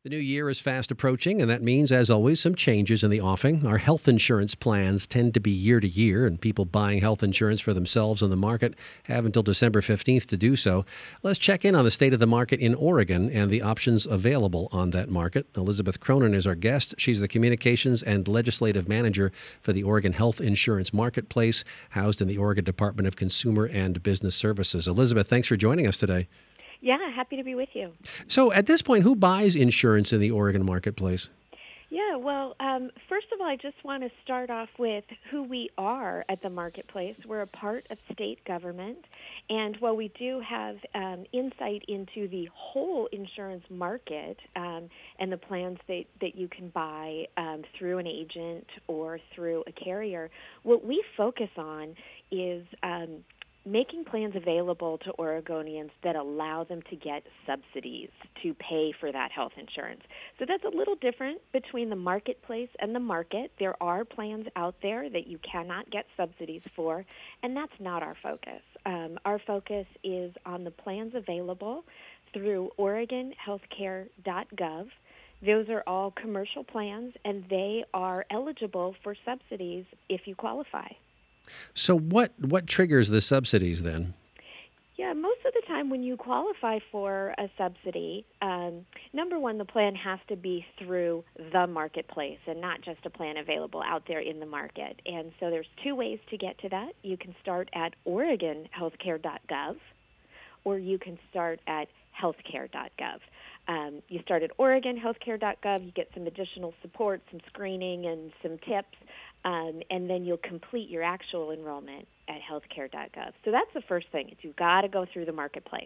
The new year is fast approaching, and that means, as always, some changes in the offing. Our health insurance plans tend to be year to year, and people buying health insurance for themselves on the market have until December 15th to do so. Let's check in on the state of the market in Oregon and the options available on that market. Elizabeth Cronin is our guest. She's the Communications and Legislative Manager for the Oregon Health Insurance Marketplace, housed in the Oregon Department of Consumer and Business Services. Elizabeth, thanks for joining us today. Yeah, happy to be with you. So, at this point, who buys insurance in the Oregon marketplace? Yeah, well, first of all, I just want to start off with who we are at the marketplace. We're a part of state government, and while we do have insight into the whole insurance market and the plans that you can buy through an agent or through a carrier, what we focus on is making plans available to Oregonians that allow them to get subsidies to pay for that health insurance. So that's a little different between the marketplace and the market. There are plans out there that you cannot get subsidies for, and that's not our focus. Our focus is on the plans available through OregonHealthcare.gov. Those are all commercial plans, and they are eligible for subsidies if you qualify. So what triggers the subsidies then? Yeah, most of the time when you qualify for a subsidy, number one, the plan has to be through the marketplace and not just a plan available out there in the market. And so there's two ways to get to that. You can start at OregonHealthcare.gov, or you can start at healthcare.gov. You start at OregonHealthcare.gov, you get some additional support, some screening, and some tips, and then you'll complete your actual enrollment at healthcare.gov. So that's the first thing. You've got to go through the marketplace.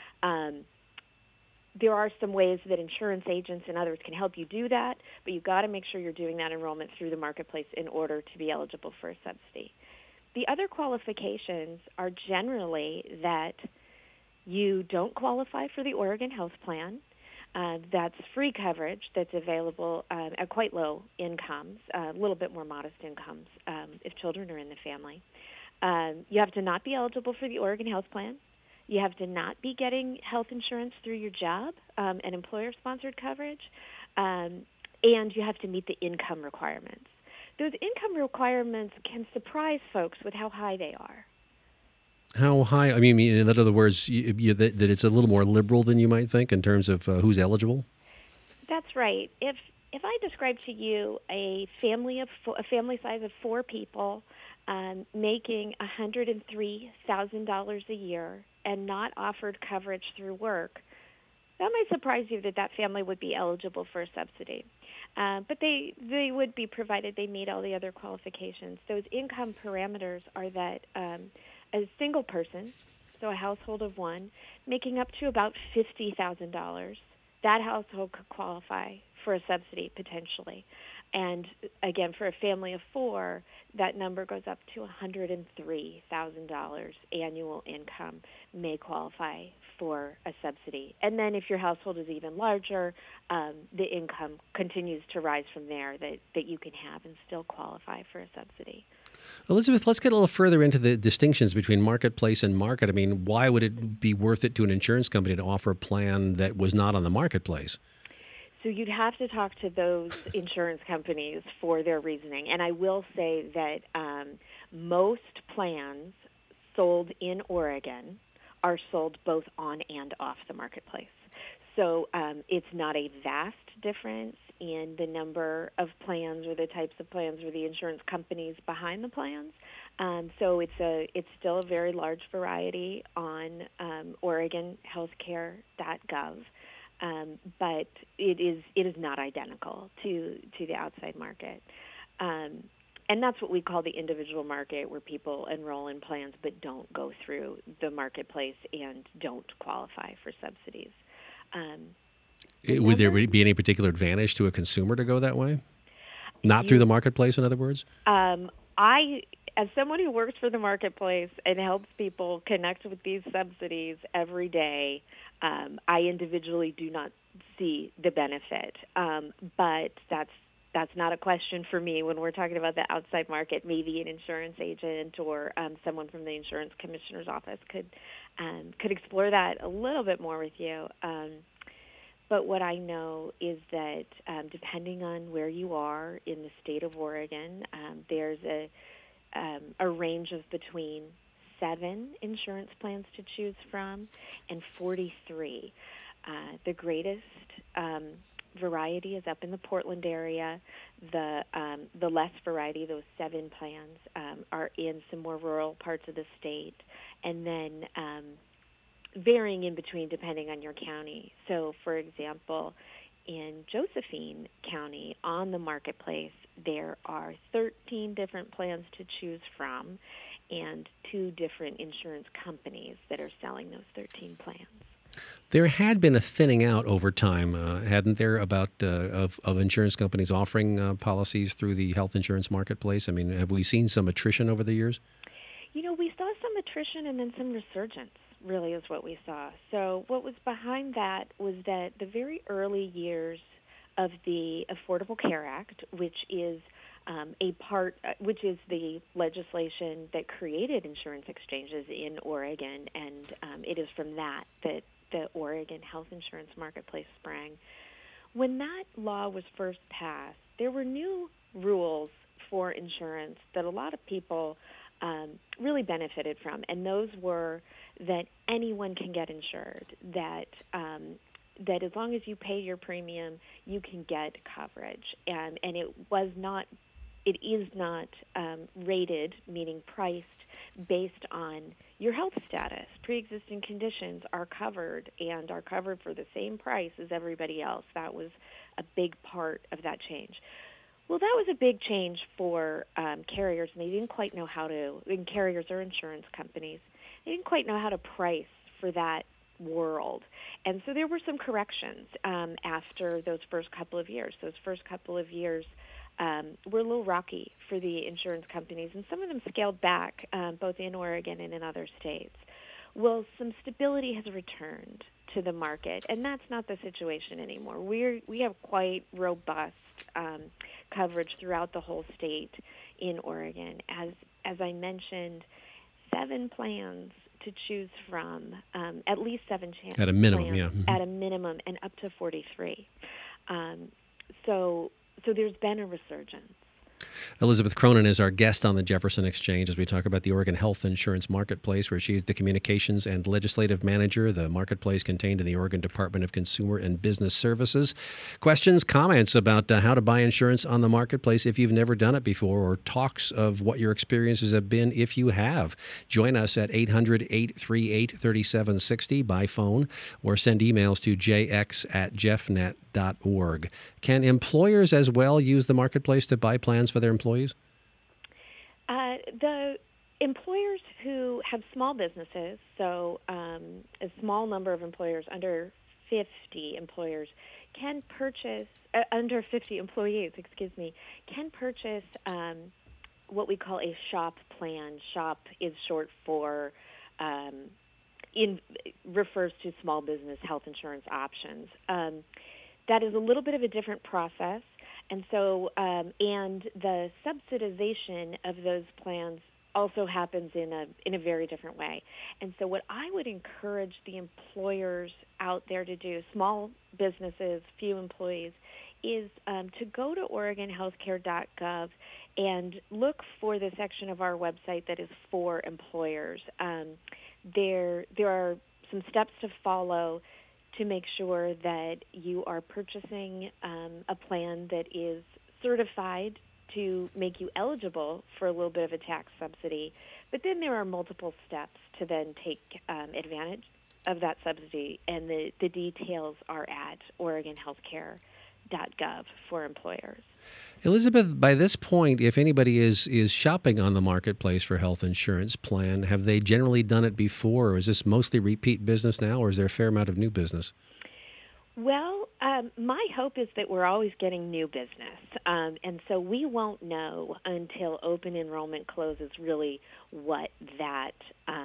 There are some ways that insurance agents and others can help you do that, but you've got to make sure you're doing that enrollment through the marketplace in order to be eligible for a subsidy. The other qualifications are generally that you don't qualify for the Oregon Health Plan. That's free coverage that's available at quite low incomes, a little bit more modest incomes if children are in the family. You have to not be eligible for the Oregon Health Plan. You have to not be getting health insurance through your job and employer-sponsored coverage. And you have to meet the income requirements. Those income requirements can surprise folks with how high they are. How high? I mean, in other words, that it's a little more liberal than you might think in terms of who's eligible. That's right. If I describe to you a family size of 4 people making $103,000 a year and not offered coverage through work, that might surprise you that family would be eligible for a subsidy. But they would be provided they meet all the other qualifications. Those income parameters are that a single person, so a household of one, making up to about $50,000, that household could qualify for a subsidy potentially. And again, for a family of 4, that number goes up to $103,000 annual income may qualify for a subsidy. And then if your household is even larger, the income continues to rise from there that you can have and still qualify for a subsidy. Elizabeth, let's get a little further into the distinctions between marketplace and market. I mean, why would it be worth it to an insurance company to offer a plan that was not on the marketplace? So you'd have to talk to those insurance companies for their reasoning. And I will say that most plans sold in Oregon are sold both on and off the marketplace. So it's not a vast difference in the number of plans or the types of plans or the insurance companies behind the plans. So it's still a very large variety on OregonHealthcare.gov. But it is not identical to the outside market. And that's what we call the individual market, where people enroll in plans but don't go through the marketplace and don't qualify for subsidies. Would there be any particular advantage to a consumer to go that way? Not through the marketplace, in other words? As someone who works for the marketplace and helps people connect with these subsidies every day, I individually do not see the benefit. But that's not a question for me when we're talking about the outside market. Maybe an insurance agent or someone from the insurance commissioner's office could explore that a little bit more with you. But what I know is that depending on where you are in the state of Oregon, there's a range of between 7 insurance plans to choose from and 43. The greatest variety is up in the Portland area. The less variety, those 7 plans, are in some more rural parts of the state, and then varying in between depending on your county. So, for example, in Josephine County on the marketplace, there are 13 different plans to choose from and 2 different insurance companies that are selling those 13 plans. There had been a thinning out over time, hadn't there, about of insurance companies offering policies through the health insurance marketplace? I mean, have we seen some attrition over the years? We saw some attrition and then some resurgence, really, is what we saw. So what was behind that was that the very early years of the Affordable Care Act, which is which is the legislation that created insurance exchanges in Oregon, and it is from that the Oregon health insurance marketplace sprang. When that law was first passed, there were new rules for insurance that a lot of people really benefited from, and those were that anyone can get insured, that as long as you pay your premium, you can get coverage, and it is not rated, meaning priced, based on your health status. Pre-existing conditions are covered and are covered for the same price as everybody else. That was a big part of that change. Well, that was a big change for carriers, and they didn't quite know how to, and carriers or insurance companies, they didn't quite know how to price for that world. And so there were some corrections after those first couple of years. Those first couple of years were a little rocky for the insurance companies, and some of them scaled back, both in Oregon and in other states. Well, some stability has returned to the market, and that's not the situation anymore. We have quite robust coverage throughout the whole state in Oregon. As I mentioned, 7 plans to choose from, at least 7 at a minimum, plans, yeah. Mm-hmm. At a minimum, and up to 43. So there's been a resurgence. Elizabeth Cronin is our guest on the Jefferson Exchange as we talk about the Oregon Health Insurance Marketplace, where she's the Communications and Legislative Manager, the marketplace contained in the Oregon Department of Consumer and Business Services. Questions, comments about how to buy insurance on the marketplace if you've never done it before, or talks of what your experiences have been if you have. Join us at 800-838-3760 by phone, or send emails to jx@jeffnet.org. Can employers as well use the marketplace to buy plans for their employees? The employers who have small businesses, so a small number of employers, under 50 employers, can purchase, under 50 employees, can purchase what we call a SHOP plan. SHOP is short for, refers to small business health insurance options. That is a little bit of a different process. And so, and the subsidization of those plans also happens in a very different way. And so what I would encourage the employers out there to do, small businesses, few employees, is to go to OregonHealthcare.gov and look for the section of our website that is for employers. There are some steps to follow to make sure that you are purchasing a plan that is certified to make you eligible for a little bit of a tax subsidy. But then there are multiple steps to then take advantage of that subsidy, and the details are at OregonHealthcare.gov for employers. Elizabeth, by this point, if anybody is shopping on the marketplace for health insurance plan, have they generally done it before, or is this mostly repeat business now, or is there a fair amount of new business? Well, my hope is that we're always getting new business, and so we won't know until open enrollment closes really what that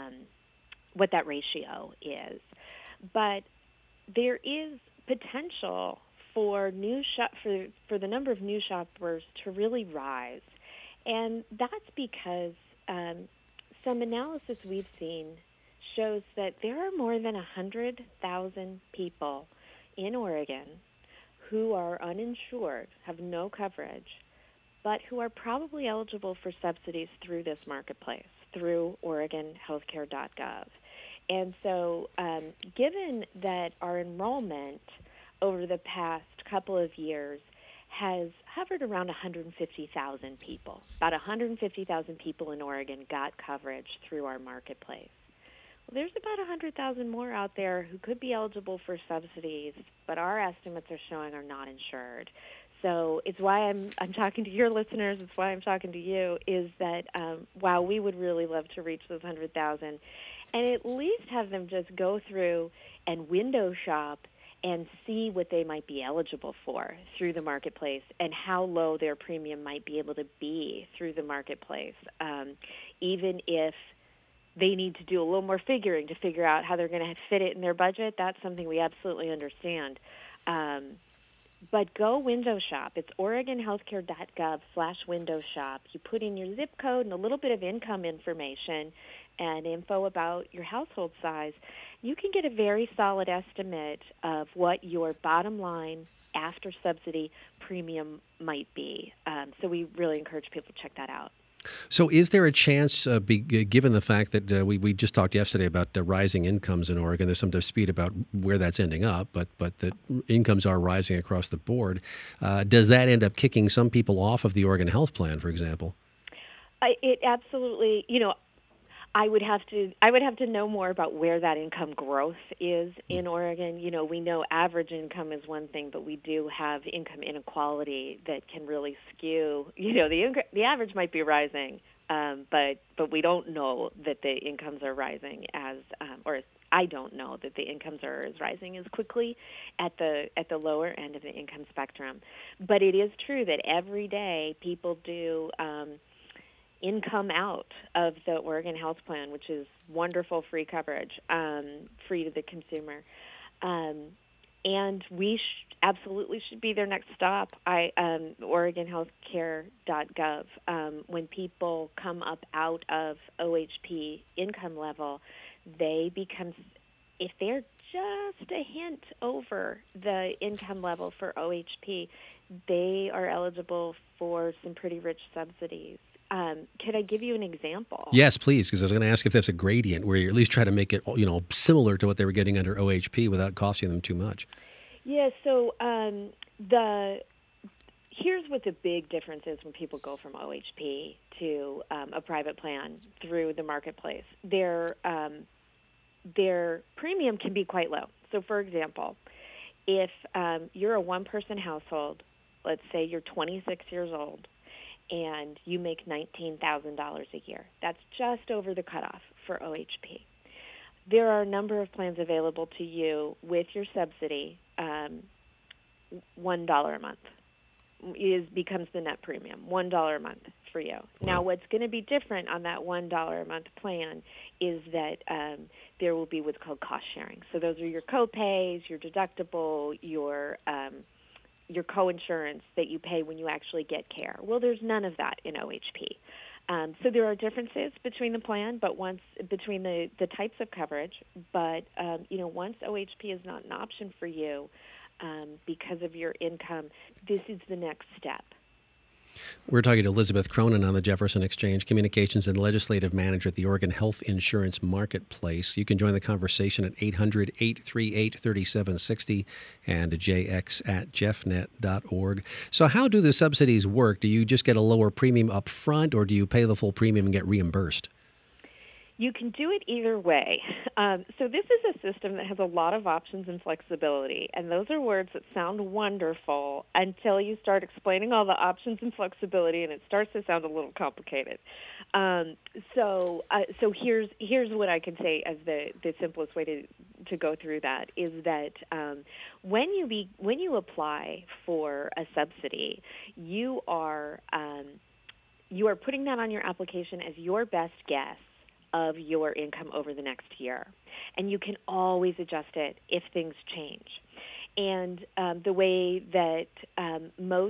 ratio is. But there is potential for for the number of new shoppers to really rise, and that's because some analysis we've seen shows that there are more than 100,000 people in Oregon who are uninsured, have no coverage, but who are probably eligible for subsidies through this marketplace, through OregonHealthcare.gov. And so given that our enrollment over the past couple of years has hovered around 150,000 people, about 150,000 people in Oregon got coverage through our marketplace. Well, there's about 100,000 more out there who could be eligible for subsidies, but our estimates are showing are not insured. So it's why I'm talking to your listeners, it's why I'm talking to you, is that while we would really love to reach those 100,000 and at least have them just go through and window shop and see what they might be eligible for through the marketplace and how low their premium might be able to be through the marketplace, even if they need to do a little more figuring to figure out how they're going to fit it in their budget. That's something we absolutely understand. But go window shop. It's OregonHealthcare.gov/window shop. You put in your zip code and a little bit of income information and info about your household size. You can get a very solid estimate of what your bottom line after subsidy premium might be. So we really encourage people to check that out. So is there a chance, given the fact that we just talked yesterday about rising incomes in Oregon, there's some dispute about where that's ending up, but the incomes are rising across the board. Does that end up kicking some people off of the Oregon Health Plan, for example? It absolutely, I would have to know more about where that income growth is in Oregon. We know average income is one thing, but we do have income inequality that can really skew. The average might be rising, but we don't know that the incomes are rising or I don't know that the incomes are as rising as quickly at the lower end of the income spectrum. But it is true that every day people do income out of the Oregon Health Plan, which is wonderful free coverage, free to the consumer. And we absolutely should be their next stop. OregonHealthcare.gov. When people come up out of OHP income level, they become, if they're just a hint over the income level for OHP, they are eligible for some pretty rich subsidies. Could I give you an example? Yes, please, because I was going to ask if there's a gradient where you at least try to make it, similar to what they were getting under OHP without costing them too much. Yeah, so here's what the big difference is when people go from OHP to a private plan through the marketplace. Their premium can be quite low. So, for example, if you're a one-person household, let's say you're 26 years old, and you make $19,000 a year. That's just over the cutoff for OHP. There are a number of plans available to you with your subsidy. $1 a month becomes the net premium, $1 a month for you. Now, what's going to be different on that $1 a month plan is that there will be what's called cost sharing. So those are your co-pays, your deductible, your co-insurance that you pay when you actually get care. Well, there's none of that in OHP. So there are differences between the plan, but between the types of coverage. But once OHP is not an option for you because of your income, this is the next step. We're talking to Elizabeth Cronin on the Jefferson Exchange, Communications and Legislative Manager at the Oregon Health Insurance Marketplace. You can join the conversation at 800-838-3760 and jx@jeffnet.org. So how do the subsidies work? Do you just get a lower premium up front, or do you pay the full premium and get reimbursed? You can do it either way. So this is a system that has a lot of options and flexibility, and those are words that sound wonderful until you start explaining all the options and flexibility, and it starts to sound a little complicated. So here's what I can say as the simplest way to go through that is that when you apply for a subsidy, you are putting that on your application as your best guess of your income over the next year. And you can always adjust it if things change. And the way that most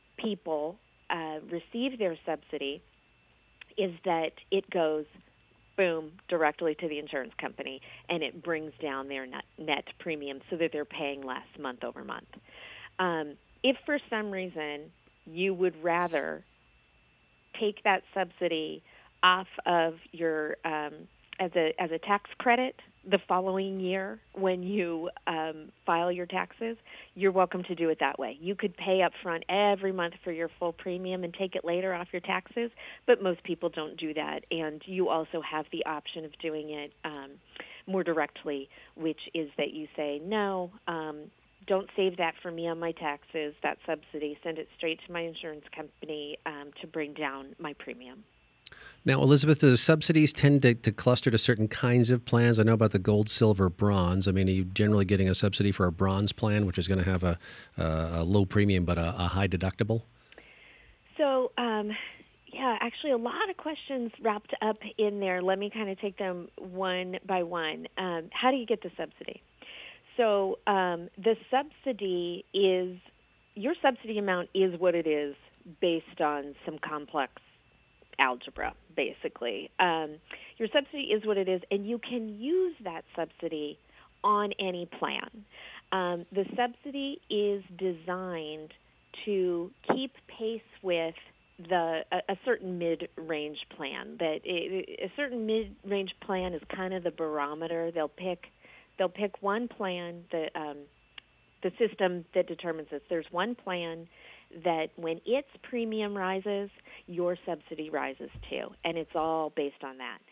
people receive their subsidy is that it goes boom, directly to the insurance company, and it brings down their net premium so that they're paying less month over month. If for some reason you would rather take that subsidy off of your as a tax credit the following year when you file your taxes, you're welcome to do it that way. You could pay up front every month for your full premium and take it later off your taxes, but most people don't do that. And you also have the option of doing it more directly, which is that you say, no, don't save that for me on my taxes, that subsidy. Send it straight to my insurance company to bring down my premium. Now, Elizabeth, do the subsidies tend to cluster to certain kinds of plans? I know about the gold, silver, bronze. I mean, are you generally getting a subsidy for a bronze plan, which is going to have a low premium but a high deductible? So, yeah, actually a lot of questions wrapped up in there. Let me kind of take them one by one. How do you get the subsidy? So the subsidy is, your subsidy amount is what it is based on some complex algebra, basically. Your subsidy is what it is, and you can use that subsidy on any plan. The subsidy is designed to keep pace with a certain mid-range plan. A certain mid-range plan is kind of the barometer. They'll pick one plan. The system that determines this. There's one plan that when its premium rises, your subsidy rises too, and it's all based on that.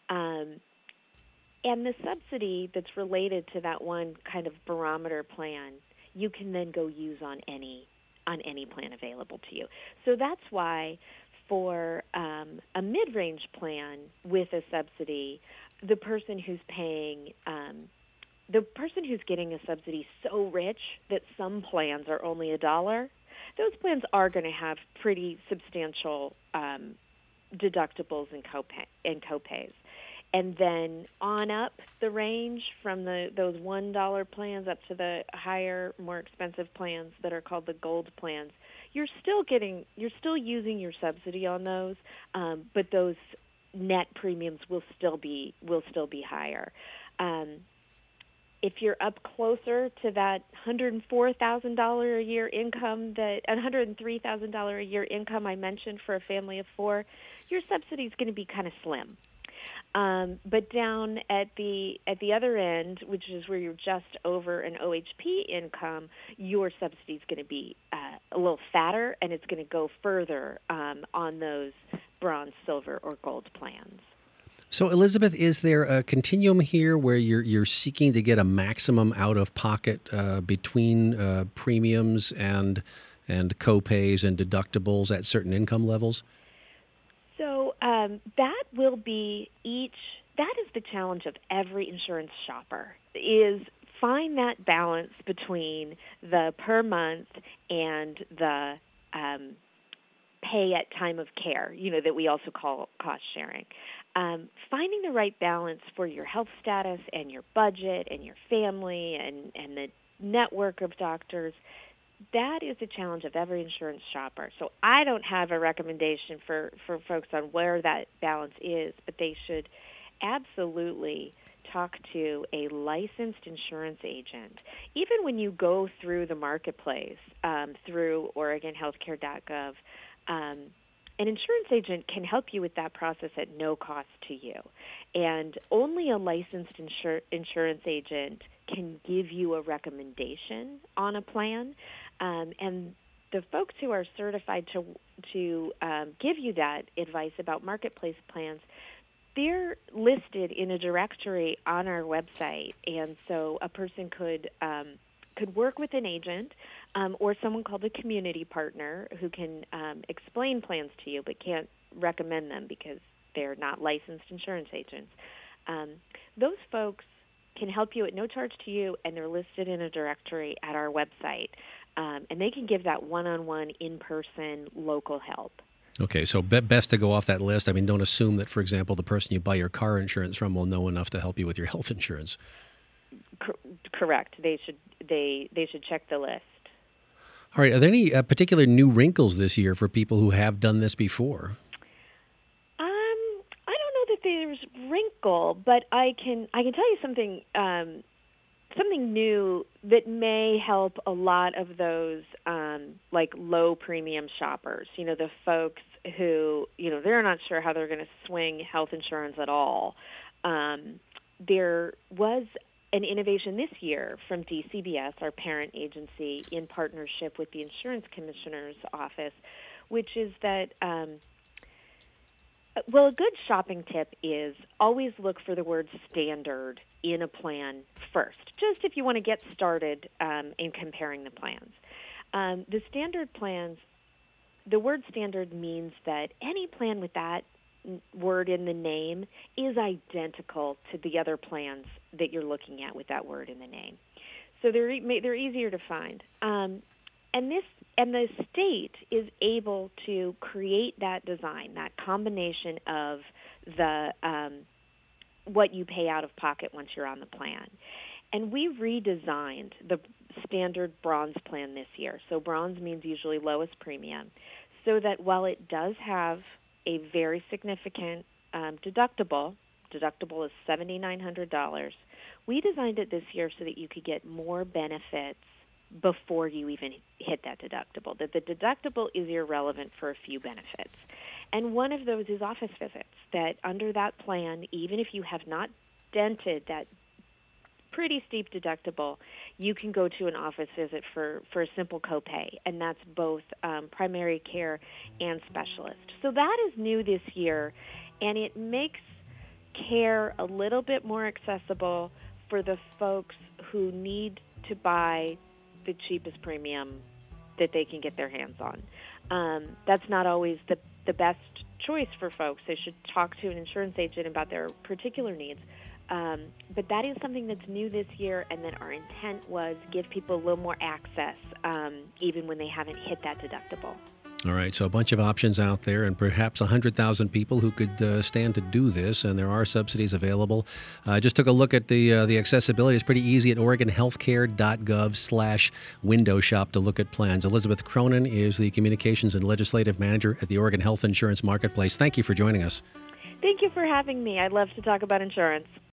And the subsidy that's related to that one kind of barometer plan, you can then go use on any plan available to you. So that's why for a mid-range plan with a subsidy, the person who's getting a subsidy so rich that some plans are only $1, those plans are going to have pretty substantial deductibles and copays. And then on up the range from those $1 plans up to the higher, more expensive plans that are called the gold plans, you're still using your subsidy on those, but those net premiums will still be higher. If you're up closer to that $104,000 a year income, that $103,000 a year income I mentioned for a family of four, your subsidy is going to be kind of slim. But down at the other end, which is where you're just over an OHP income, your subsidy is going to be a little fatter, and it's going to go further on those bronze, silver, or gold plans. So, Elizabeth, is there a continuum here where you're seeking to get a maximum out of pocket between premiums and copays and deductibles at certain income levels? So that will be that is the challenge of every insurance shopper, is find that balance between the per month and the pay at time of care, that we also call cost sharing. Finding the right balance for your health status and your budget and your family and the network of doctors, that is a challenge of every insurance shopper. So I don't have a recommendation for folks on where that balance is, but they should absolutely talk to a licensed insurance agent. Even when you go through the marketplace, through OregonHealthcare.gov, an insurance agent can help you with that process at no cost to you. And only a licensed insurance agent can give you a recommendation on a plan. And the folks who are certified to give you that advice about marketplace plans, they're listed in a directory on our website. And so a person could work with an agent or someone called a community partner who can explain plans to you but can't recommend them because they're not licensed insurance agents. Those folks can help you at no charge to you, and they're listed in a directory at our website. And they can give that one-on-one, in-person, local help. Okay, so best to go off that list. I mean, don't assume that, for example, the person you buy your car insurance from will know enough to help you with your health insurance. Correct. They should check the list. All right. Are there any particular new wrinkles this year for people who have done this before? I don't know that there's goal, but I can tell you something something new that may help a lot of those like low premium shoppers. The folks who they're not sure how they're going to swing health insurance at all. There was an innovation this year from DCBS, our parent agency, in partnership with the Insurance Commissioner's Office, which is that, a good shopping tip is always look for the word standard in a plan first, just if you want to get started in comparing the plans. The standard plans, the word standard means that any plan with that word in the name is identical to the other plans that you're looking at with that word in the name. So they're easier to find. And the state is able to create that design, that combination of the what you pay out of pocket once you're on the plan. And we redesigned the standard bronze plan this year. So bronze means usually lowest premium, so that while it does have a very significant deductible is $7,900, we designed it this year so that you could get more benefits before you even hit that deductible, that the deductible is irrelevant for a few benefits. And one of those is office visits, that under that plan, even if you have not dented that pretty steep deductible, you can go to an office visit for a simple copay, and that's both primary care and specialist. So that is new this year, and it makes care a little bit more accessible for the folks who need to buy the cheapest premium that they can get their hands on. That's not always the best choice for folks. They should talk to an insurance agent about their particular needs. But that is something that's new this year, and that our intent was give people a little more access, even when they haven't hit that deductible. All right, so a bunch of options out there, and perhaps 100,000 people who could stand to do this, and there are subsidies available. I just took a look at the accessibility. It's pretty easy at OregonHealthcare.gov/window shop to look at plans. Elizabeth Cronin is the Communications and Legislative Manager at the Oregon Health Insurance Marketplace. Thank you for joining us. Thank you for having me. I love to talk about insurance.